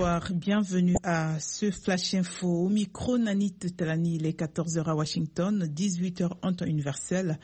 Bonsoir, bienvenue à ce Flash Info. Au micro, Nanit Talani, il est 14h à Washington, 18h en temps universel,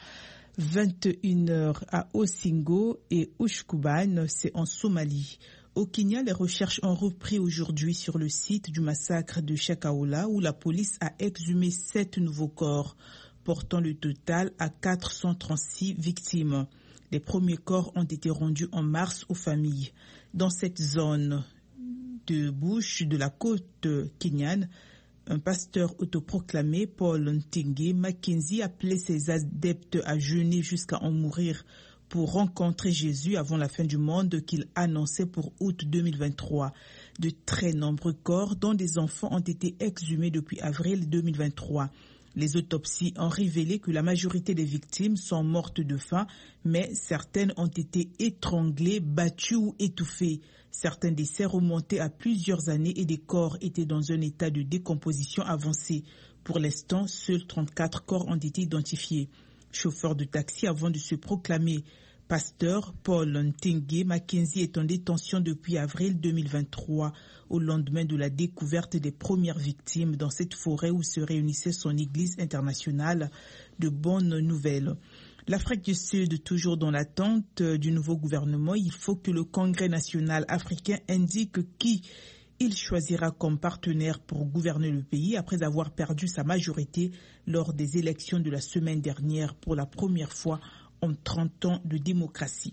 21h à Osingo et Ushkuban, c'est en Somalie. Au Kenya, les recherches ont repris aujourd'hui sur le site du massacre de Shakahola où la police a exhumé 7 nouveaux corps, portant le total à 436 victimes. Les premiers corps ont été rendus en mars aux familles. Dans cette zone de Bush de la côte kenyane, un pasteur autoproclamé, Paul Ntingi Mackenzie, appelait ses adeptes à jeûner jusqu'à en mourir pour rencontrer Jésus avant la fin du monde qu'il annonçait pour août 2023. De très nombreux corps, dont des enfants, ont été exhumés depuis avril 2023. Les autopsies ont révélé que la majorité des victimes sont mortes de faim, mais certaines ont été étranglées, battues ou étouffées. Certains décès remontaient à plusieurs années et des corps étaient dans un état de décomposition avancé. Pour l'instant, seuls 34 corps ont été identifiés. Chauffeur de taxi avant de se proclamer pasteur, Paul Ntingi Mackenzie est en détention depuis avril 2023, au lendemain de la découverte des premières victimes dans cette forêt où se réunissait son église internationale. De bonnes nouvelles. L'Afrique du Sud, toujours dans l'attente du nouveau gouvernement, il faut que le Congrès national africain indique qui il choisira comme partenaire pour gouverner le pays après avoir perdu sa majorité lors des élections de la semaine dernière pour la première fois en 30 ans de démocratie.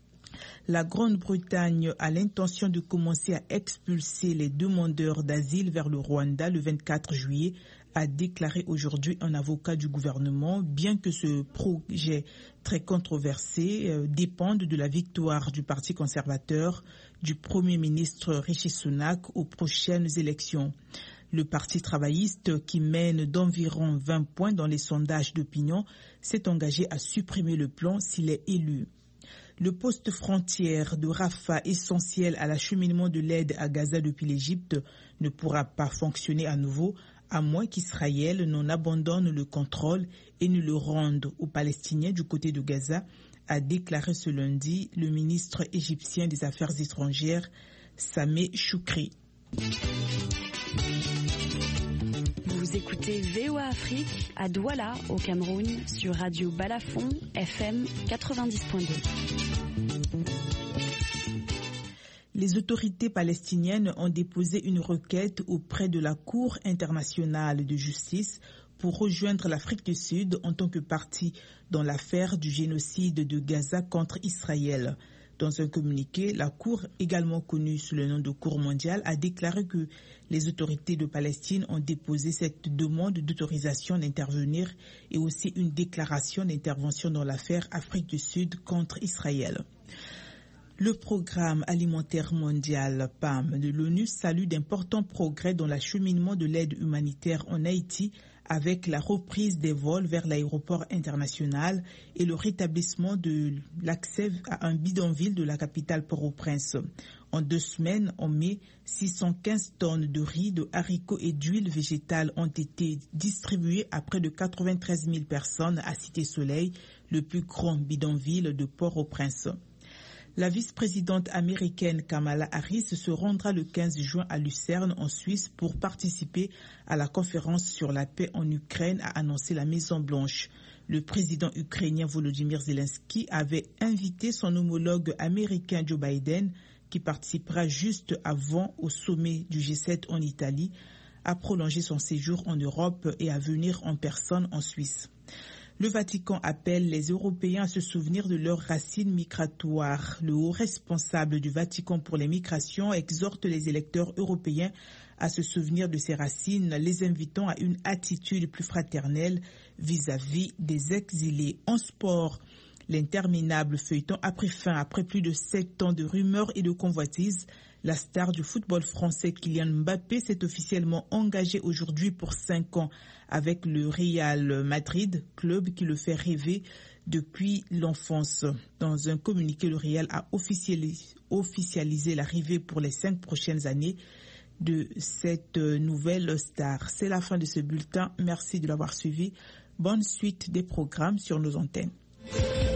La Grande-Bretagne a l'intention de commencer à expulser les demandeurs d'asile vers le Rwanda le 24 juillet, a déclaré aujourd'hui un avocat du gouvernement, bien que ce projet très controversé dépende de la victoire du Parti conservateur du Premier ministre Rishi Sunak aux prochaines élections. Le Parti travailliste, qui mène d'environ 20 points dans les sondages d'opinion, s'est engagé à supprimer le plan s'il est élu. Le poste frontière de Rafah, essentiel à l'acheminement de l'aide à Gaza depuis l'Égypte, ne pourra pas fonctionner à nouveau, à moins qu'Israël n'en abandonne le contrôle et ne le rende aux Palestiniens du côté de Gaza, a déclaré ce lundi le ministre égyptien des Affaires étrangères, Sameh Choukri. Vous écoutez VOA Afrique à Douala, au Cameroun, sur Radio Balafon, FM 90.2. Les autorités palestiniennes ont déposé une requête auprès de la Cour internationale de justice pour rejoindre l'Afrique du Sud en tant que partie dans l'affaire du génocide de Gaza contre Israël. Dans un communiqué, la Cour, également connue sous le nom de Cour mondiale, a déclaré que les autorités de Palestine ont déposé cette demande d'autorisation d'intervenir et aussi une déclaration d'intervention dans l'affaire Afrique du Sud contre Israël. Le Programme alimentaire mondial, PAM, de l'ONU salue d'importants progrès dans l'acheminement de l'aide humanitaire en Haïti avec la reprise des vols vers l'aéroport international et le rétablissement de l'accès à un bidonville de la capitale Port-au-Prince. En 2 semaines, en mai, 615 tonnes de riz, de haricots et d'huile végétale ont été distribuées à près de 93 000 personnes à Cité-Soleil, le plus grand bidonville de Port-au-Prince. La vice-présidente américaine Kamala Harris se rendra le 15 juin à Lucerne, en Suisse, pour participer à la conférence sur la paix en Ukraine, a annoncé la Maison-Blanche. Le président ukrainien Volodymyr Zelensky avait invité son homologue américain Joe Biden, qui participera juste avant au sommet du G7 en Italie, à prolonger son séjour en Europe et à venir en personne en Suisse. Le Vatican appelle les Européens à se souvenir de leurs racines migratoires. Le haut responsable du Vatican pour les migrations exhorte les électeurs européens à se souvenir de ces racines, les invitant à une attitude plus fraternelle vis-à-vis des exilés. En sport, l'interminable feuilleton a pris fin après plus de 7 ans de rumeurs et de convoitises. La star du football français Kylian Mbappé s'est officiellement engagé aujourd'hui pour 5 ans avec le Real Madrid, club qui le fait rêver depuis l'enfance. Dans un communiqué, le Real a officialisé l'arrivée pour les 5 prochaines années de cette nouvelle star. C'est la fin de ce bulletin. Merci de l'avoir suivi. Bonne suite des programmes sur nos antennes.